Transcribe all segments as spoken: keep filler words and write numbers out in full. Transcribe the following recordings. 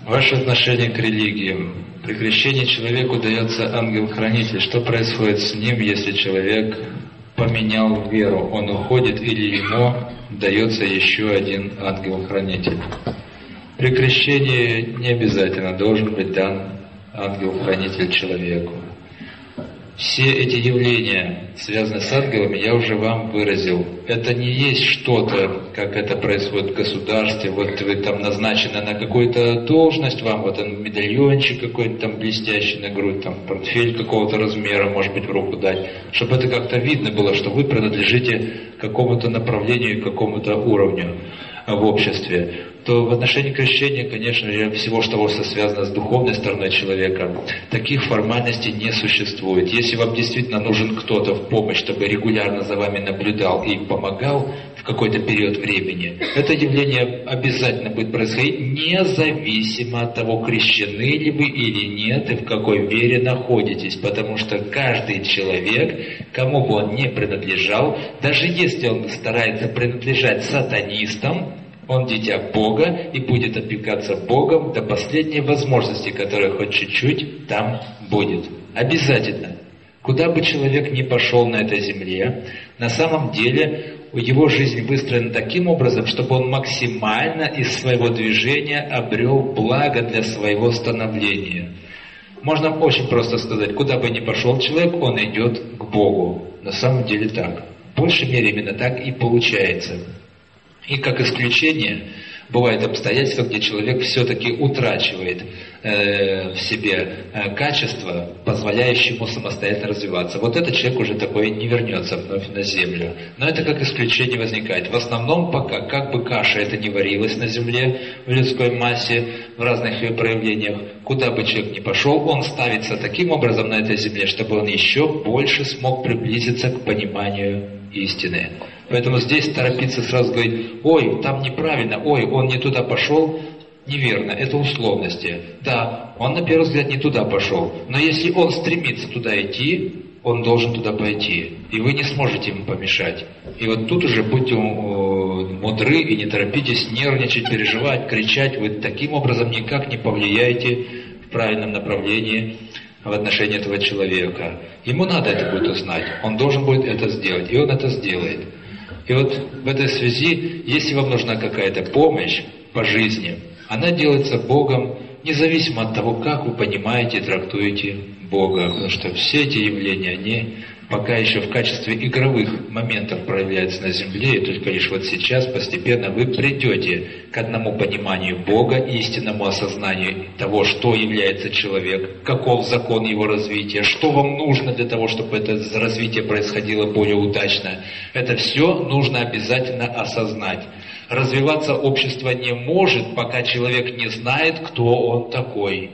Ваше отношение к религиям. При крещении человеку дается ангел-хранитель. Что происходит с ним, если человек поменял веру? Он уходит или ему дается еще один ангел-хранитель? При крещении не обязательно должен быть дан ангел-хранитель человеку. Все эти явления, связанные с ангелами, я уже вам выразил. Это не есть что-то, как это происходит в государстве. Вот вы там назначены на какую-то должность, вам вот он медальончик какой-нибудь там блестящий на грудь, там портфель какого-то размера, может быть, в руку дать, чтобы это как-то видно было, что вы принадлежите какому-то направлению, какому-то уровню в обществе. То в отношении крещения, конечно же, всего, что связано с духовной стороной человека, таких формальностей не существует. Если вам действительно нужен кто-то в помощь, чтобы регулярно за вами наблюдал и помогал в какой-то период времени, это явление обязательно будет происходить, независимо от того, крещены ли вы или нет, и в какой вере находитесь. Потому что каждый человек, кому бы он ни принадлежал, даже если он старается принадлежать сатанистам, он дитя Бога и будет опекаться Богом до последней возможности, которая хоть чуть-чуть там будет. Обязательно. Куда бы человек ни пошел на этой земле, на самом деле его жизнь выстроена таким образом, чтобы он максимально из своего движения обрел благо для своего становления. Можно очень просто сказать, куда бы ни пошел человек, он идет к Богу. На самом деле так. В большей мере именно так и получается. И как исключение, бывают обстоятельства, где человек все-таки утрачивает э, в себе э, качество, позволяющее ему самостоятельно развиваться. Вот этот человек уже такой не вернется вновь на землю. Но это как исключение возникает. В основном пока, как бы каша это ни варилась на земле, в людской массе, в разных ее проявлениях, куда бы человек ни пошел, он ставится таким образом на этой земле, чтобы он еще больше смог приблизиться к пониманию истины. Поэтому здесь торопиться сразу говорить, ой, там неправильно, ой, он не туда пошел, неверно, это условности. Да, он на первый взгляд не туда пошел, но если он стремится туда идти, он должен туда пойти, и вы не сможете ему помешать. И вот тут уже будьте мудры и не торопитесь нервничать, переживать, кричать, вы таким образом никак не повлияете в правильном направлении в отношении этого человека. Ему надо это будет узнать, он должен будет это сделать, и он это сделает. И вот в этой связи, если вам нужна какая-то помощь по жизни, она делается Богом, независимо от того, как вы понимаете и трактуете Бога. Потому что все эти явления, они пока еще в качестве игровых моментов проявляются на земле, и только лишь вот сейчас постепенно вы придете к одному пониманию Бога, истинному осознанию того, что является человек, каков закон его развития, что вам нужно для того, чтобы это развитие происходило более удачно. Это все нужно обязательно осознать. Развиваться общество не может, пока человек не знает, кто он такой.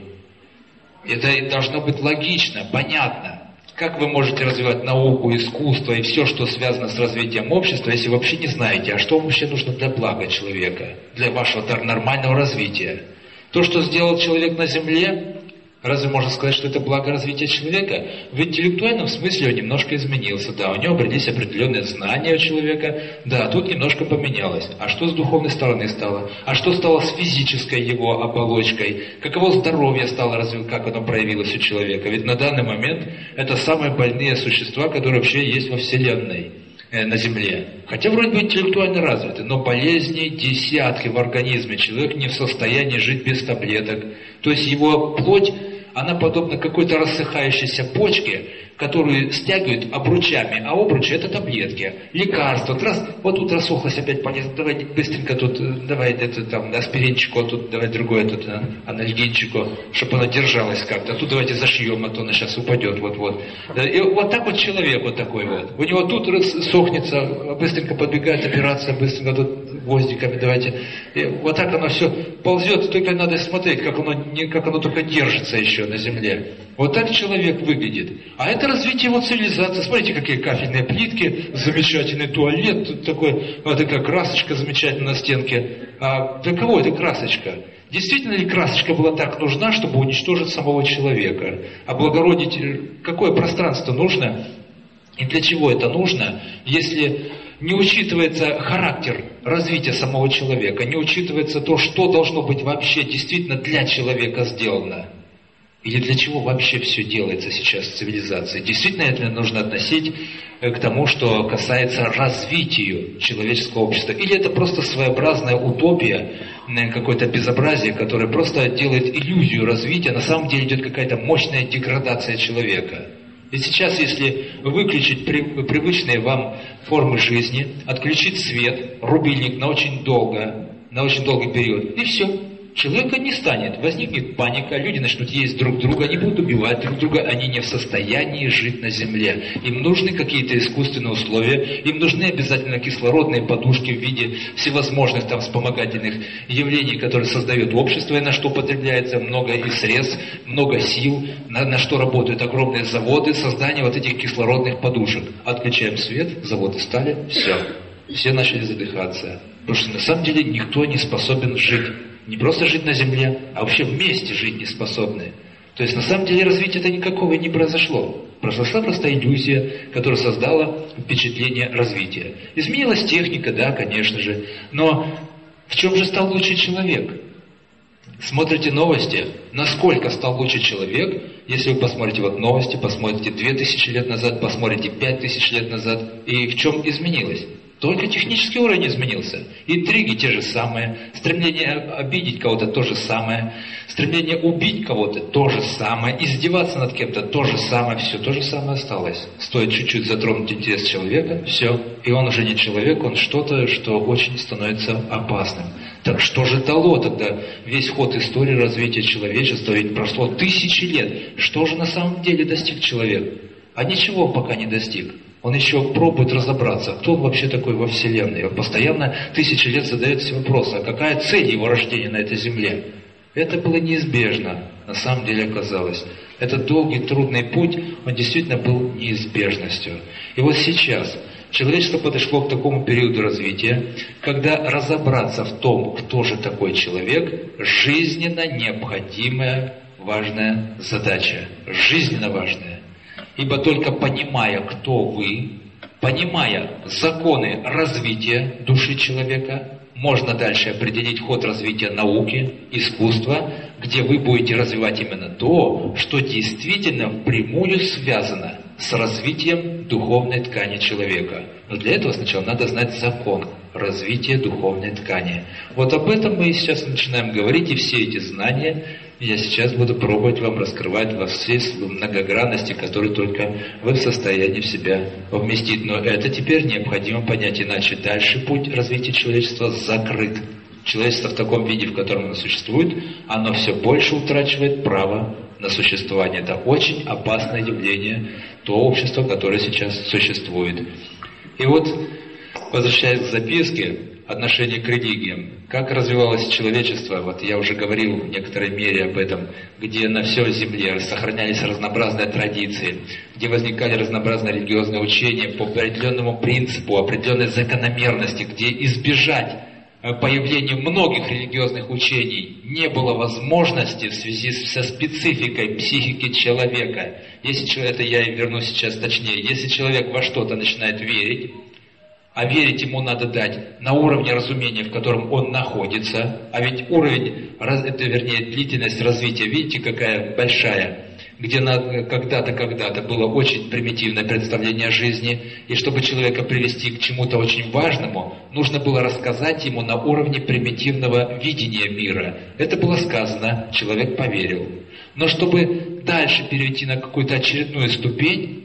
Это должно быть логично, понятно. Как вы можете развивать науку, искусство и все, что связано с развитием общества, если вы вообще не знаете, а что вам вообще нужно для блага человека, для вашего нормального развития? То, что сделал человек на Земле, разве можно сказать, что это благо развития человека? В интеллектуальном смысле он немножко изменился, да, у него обрелись определенные знания у человека, да, тут немножко поменялось. А что с духовной стороны стало? А что стало с физической его оболочкой? Каково здоровье стало развиваться, как оно проявилось у человека? Ведь на данный момент это самые больные существа, которые вообще есть во Вселенной, э, на Земле. Хотя вроде бы интеллектуально развиты, но болезни десятки в организме. Человек не в состоянии жить без таблеток. То есть его плоть, она подобна какой-то рассыхающейся почке, которую стягивают обручами, а обручи — это таблетки, лекарства. Вот, раз, вот тут рассохлось опять, понятно, давай быстренько тут, давай это там аспиринчику, а тут давай другое тут анальгинчику, чтобы она держалась как-то. А тут давайте зашьем, а то она сейчас упадет, вот-вот. И вот так вот человек вот такой вот. У него тут сохнется, быстренько подбегает операция, быстренько тут гвоздиками давайте. И вот так оно все ползет, только надо смотреть, как оно, не, как оно только держится еще на земле. Вот так человек выглядит. А это развитие его цивилизации. Смотрите, какие кафельные плитки, замечательный туалет, тут такой, вот такая красочка замечательная на стенке. А для кого эта красочка? Действительно ли красочка была так нужна, чтобы уничтожить самого человека? Облагородить какое пространство нужно? И для чего это нужно, если Не учитывается характер развития самого человека, не учитывается то, что должно быть вообще действительно для человека сделано. Или для чего вообще все делается сейчас в цивилизации. Действительно это нужно относить к тому, что касается развития человеческого общества. Или это просто своеобразная утопия, какое-то безобразие, которое просто делает иллюзию развития, на самом деле идет какая-то мощная деградация человека. И сейчас, если выключить при, привычные вам формы жизни, отключить свет, рубильник на очень долго, на очень долгий период, и все. Человека не станет, возникнет паника, люди начнут есть друг друга, они будут убивать друг друга, они не в состоянии жить на земле. Им нужны какие-то искусственные условия, им нужны обязательно кислородные подушки в виде всевозможных там вспомогательных явлений, которые создает общество, и на что потребляется много и средств, много сил, на, на что работают огромные заводы, создание вот этих кислородных подушек. Отключаем свет, заводы стали, все. Все начали задыхаться. Потому что на самом деле никто не способен жить. Не просто жить на земле, а вообще вместе жить не способны. То есть на самом деле развития-то никакого не произошло. Произошла просто иллюзия, которая создала впечатление развития. Изменилась техника, да, конечно же. Но в чем же стал лучше человек? Смотрите новости, насколько стал лучше человек, если вы посмотрите вот новости, посмотрите две тысячи лет назад, посмотрите пять тысяч лет назад, и в чем изменилось? Только технический уровень изменился. Интриги те же самые, стремление обидеть кого-то то же самое, стремление убить кого-то то же самое, издеваться над кем-то то же самое, все то же самое осталось. Стоит чуть-чуть затронуть интерес человека, все, и он уже не человек, он что-то, что очень становится опасным. Так что же дало тогда весь ход истории развития человечества? Ведь прошло тысячи лет. Что же на самом деле достиг человек? А ничего пока не достиг. Он еще пробует разобраться, кто он вообще такой во Вселенной. Он постоянно тысячи лет задает себе вопросы, а какая цель его рождения на этой земле? Это было неизбежно, на самом деле оказалось. Этот долгий, трудный путь, он действительно был неизбежностью. И вот сейчас человечество подошло к такому периоду развития, когда разобраться в том, кто же такой человек, жизненно необходимая, важная задача. Жизненно важная. Ибо только понимая, кто вы, понимая законы развития души человека, можно дальше определить ход развития науки, искусства, где вы будете развивать именно то, что действительно впрямую связано с развитием духовной ткани человека. Но для этого сначала надо знать закон развития духовной ткани. Вот об этом мы и сейчас начинаем говорить, и все эти знания я сейчас буду пробовать вам раскрывать во всей многогранности, которую только вы в состоянии в себя вместить. Но это теперь необходимо понять, иначе дальше путь развития человечества закрыт. Человечество в таком виде, в котором оно существует, оно все больше утрачивает право на существование. Это очень опасное явление, то общество, которое сейчас существует. И вот, возвращаясь к записке, отношение к религиям. Как развивалось человечество, вот я уже говорил в некоторой мере об этом, где на всей земле сохранялись разнообразные традиции, где возникали разнообразные религиозные учения по определенному принципу, определенной закономерности, где избежать появления многих религиозных учений не было возможности в связи со спецификой психики человека. Если человек, это я и вернусь сейчас точнее, если человек во что-то начинает верить, а верить ему надо дать на уровне разумения, в котором он находится. А ведь уровень, это, вернее, длительность развития, видите, какая большая, где на, когда-то, когда-то было очень примитивное представление о жизни, и чтобы человека привести к чему-то очень важному, нужно было рассказать ему на уровне примитивного видения мира. Это было сказано, человек поверил. Но чтобы дальше перейти на какую-то очередную ступень,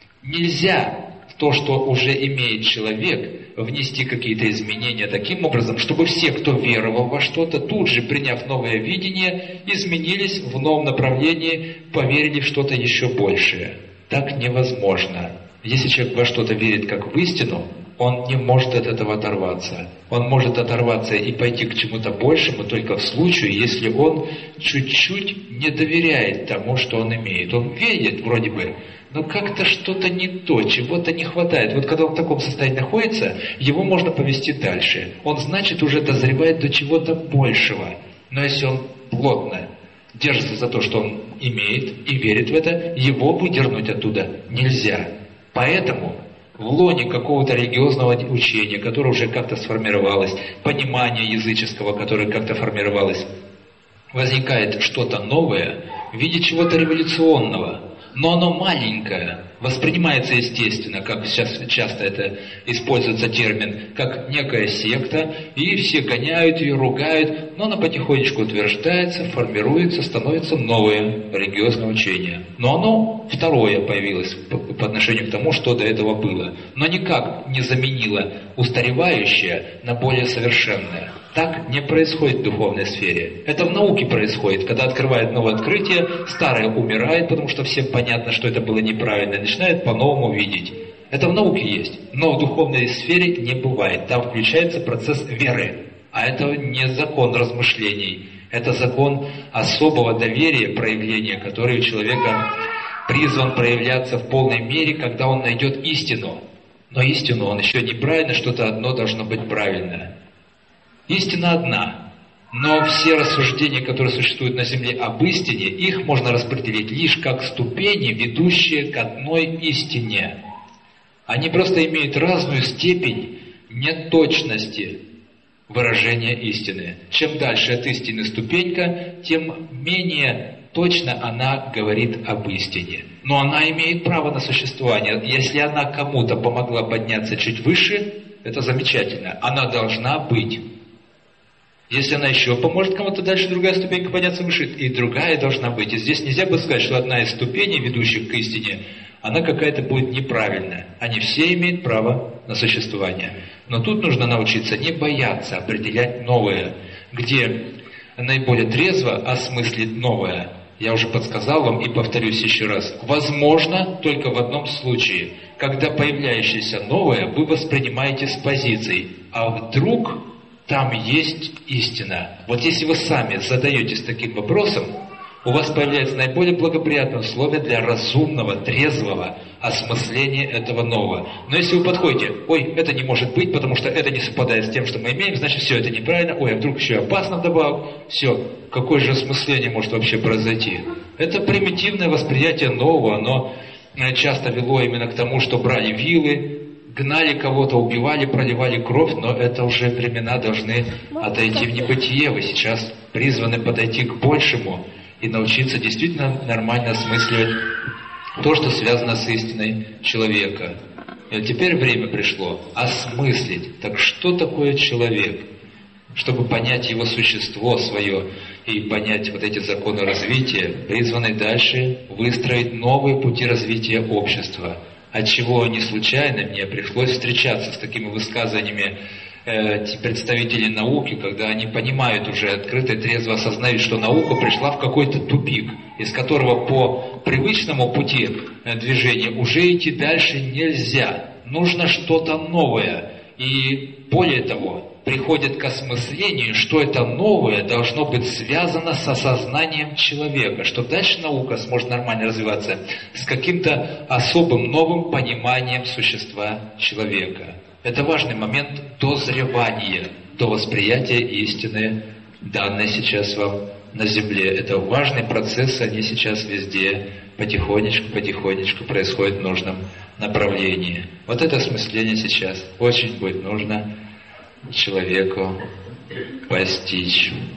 нельзя то, что уже имеет человек, внести какие-то изменения таким образом, чтобы все, кто веровал во что-то, тут же, приняв новое видение, изменились в новом направлении, поверили в что-то еще большее. Так невозможно. Если человек во что-то верит как в истину, он не может от этого оторваться. Он может оторваться и пойти к чему-то большему только в случае, если он чуть-чуть не доверяет тому, что он имеет. Он верит вроде бы, но как-то что-то не то, чего-то не хватает. Вот когда он в таком состоянии находится, его можно повести дальше. Он, значит, уже дозревает до чего-то большего. Но если он плотно держится за то, что он имеет, и верит в это, его выдернуть оттуда нельзя. Поэтому в лоне какого-то религиозного учения, которое уже как-то сформировалось, понимание языческого, которое как-то формировалось, возникает что-то новое в виде чего-то революционного, но оно маленькое, воспринимается естественно, как сейчас часто это используется термин, как некая секта, и все гоняют ее, ругают, но она потихонечку утверждается, формируется, становится новое религиозное учение. Но оно второе появилось по, по отношению к тому, что до этого было, но никак не заменило устаревающее на более совершенное. Так не происходит в духовной сфере. Это в науке происходит. Когда открывают новое открытие, старое умирает, потому что всем понятно, что это было неправильно, и начинает по-новому видеть. Это в науке есть. Но в духовной сфере не бывает. Там включается процесс веры. А это не закон размышлений. Это закон особого доверия, проявления, который у человека призван проявляться в полной мере, когда он найдет истину. Но истину он еще неправильно, что-то одно должно быть правильное. Истина одна, но все рассуждения, которые существуют на земле об истине, их можно распределить лишь как ступени, ведущие к одной истине. Они просто имеют разную степень неточности выражения истины. Чем дальше от истины ступенька, тем менее точно она говорит об истине. Но она имеет право на существование. Если она кому-то помогла подняться чуть выше, это замечательно. Она должна быть. Если она еще поможет кому-то дальше, другая ступенька подняться выше, и другая должна быть. И здесь нельзя бы сказать, что одна из ступеней, ведущих к истине, она какая-то будет неправильная. Они все имеют право на существование. Но тут нужно научиться не бояться определять новое, где наиболее трезво осмыслить новое. Я уже подсказал вам и повторюсь еще раз. Возможно только в одном случае, когда появляющееся новое вы воспринимаете с позиций, а вдруг там есть истина. Вот если вы сами задаетесь таким вопросом, у вас появляется наиболее благоприятное условие для разумного, трезвого осмысления этого нового. Но если вы подходите, ой, это не может быть, потому что это не совпадает с тем, что мы имеем, значит, все это неправильно, ой, а вдруг еще и опасно вдобавок, все, какое же осмысление может вообще произойти? Это примитивное восприятие нового, оно часто вело именно к тому, что брали вилы, гнали кого-то, убивали, проливали кровь, но это уже времена должны отойти в небытие. Вы сейчас призваны подойти к большему и научиться действительно нормально осмысливать то, что связано с истиной человека. И теперь время пришло осмыслить, так что такое человек, чтобы понять его существо свое и понять вот эти законы развития, призваны дальше выстроить новые пути развития общества. Отчего не случайно мне пришлось встречаться с такими высказываниями э, представителей науки, когда они понимают уже открыто и трезво осознают, что наука пришла в какой-то тупик, из которого по привычному пути э, движения уже идти дальше нельзя. Нужно что-то новое. И более того, приходит к осмыслению, что это новое должно быть связано с осознанием человека, что дальше наука сможет нормально развиваться с каким-то особым новым пониманием существа человека. Это важный момент дозревания, до восприятия истины, данной сейчас вам на земле. Это важный процесс, они сейчас везде потихонечку-потихонечку происходят в нужном направлении. Вот это осмысление сейчас очень будет нужно человеку постичь.